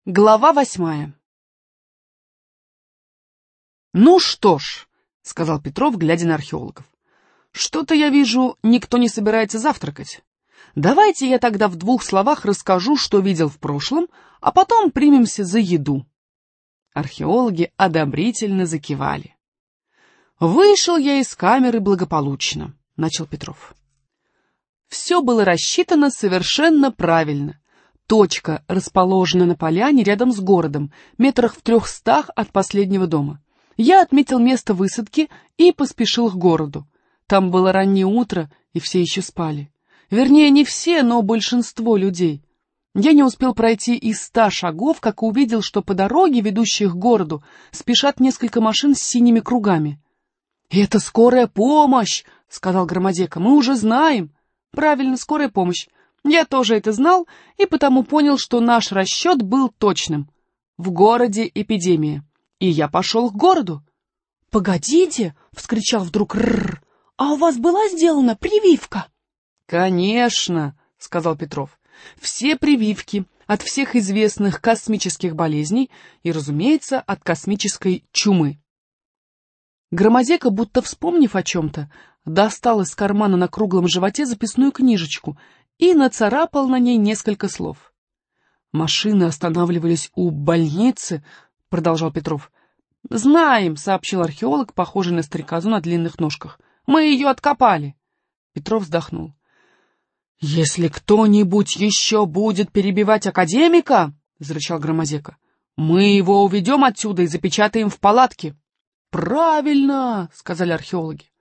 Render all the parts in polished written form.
Глава 8. «Ну что ж», — сказал Петров, глядя на археологов, — «что-то я вижу, никто не собирается завтракать. Давайте я тогда в 2 словах расскажу, что видел в прошлом, а потом примемся за еду». Археологи одобрительно закивали. «Вышел я из камеры благополучно», — начал Петров. Все было рассчитано совершенно правильно. Точка расположена на поляне рядом с городом, метрах в 300 от последнего дома. Я отметил место высадки и поспешил к городу. Там было раннее утро, и все еще спали. Вернее, не все, но большинство людей. Я не успел пройти и 100 шагов, как увидел, что по дороге, ведущей к городу, спешат несколько машин с синими кругами. «Это скорая помощь!» — сказал Громадека. «Мы уже знаем». «Правильно, скорая помощь. Я тоже это знал и потому понял, что наш расчет был точным. В городе эпидемия. И я пошел к городу». «Погодите!» — вскричал вдруг Рррр. «А у вас была сделана прививка?» «Конечно!» — сказал Петров. «Все прививки от всех известных космических болезней и, разумеется, от космической чумы». Громадека, будто вспомнив о чем-то, достал из кармана на круглом животе записную книжечку и нацарапал на ней несколько слов. «Машины останавливались у больницы», — продолжал Петров. «Знаем», — сообщил археолог, похожий на стрекозу на длинных ножках. «Мы ее откопали». Петров вздохнул. «Если кто-нибудь еще будет перебивать академика, — зарычал Громадека, — мы его уведем отсюда и запечатаем в палатке». «Правильно», — сказали археологи.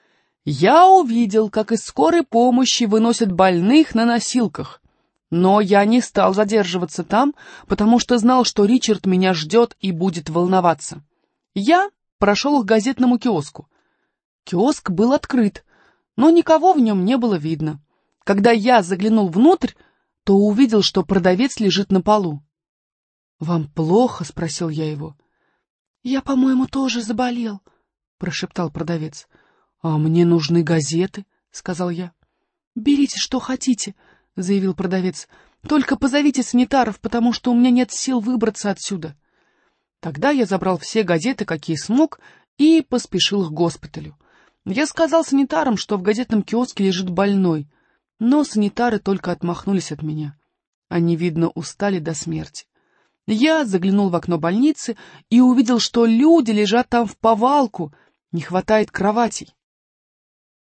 «Я увидел, как из скорой помощи выносят больных на носилках, но я не стал задерживаться там, потому что знал, что Ричард меня ждет и будет волноваться. Я прошел к газетному киоску. Киоск был открыт, но никого в нем не было видно. Когда я заглянул внутрь, то увидел, что продавец лежит на полу. «Вам плохо?» — спросил я его. «Я, по-моему, тоже заболел», — прошептал продавец. «А мне нужны газеты», — сказал я. «Берите, что хотите», — заявил продавец. «Только позовите санитаров, потому что у меня нет сил выбраться отсюда». Тогда я забрал все газеты, какие смог, и поспешил к госпиталю. Я сказал санитарам, что в газетном киоске лежит больной, но санитары только отмахнулись от меня. Они, видно, устали до смерти. Я заглянул в окно больницы и увидел, что люди лежат там вповалку, не хватает кроватей.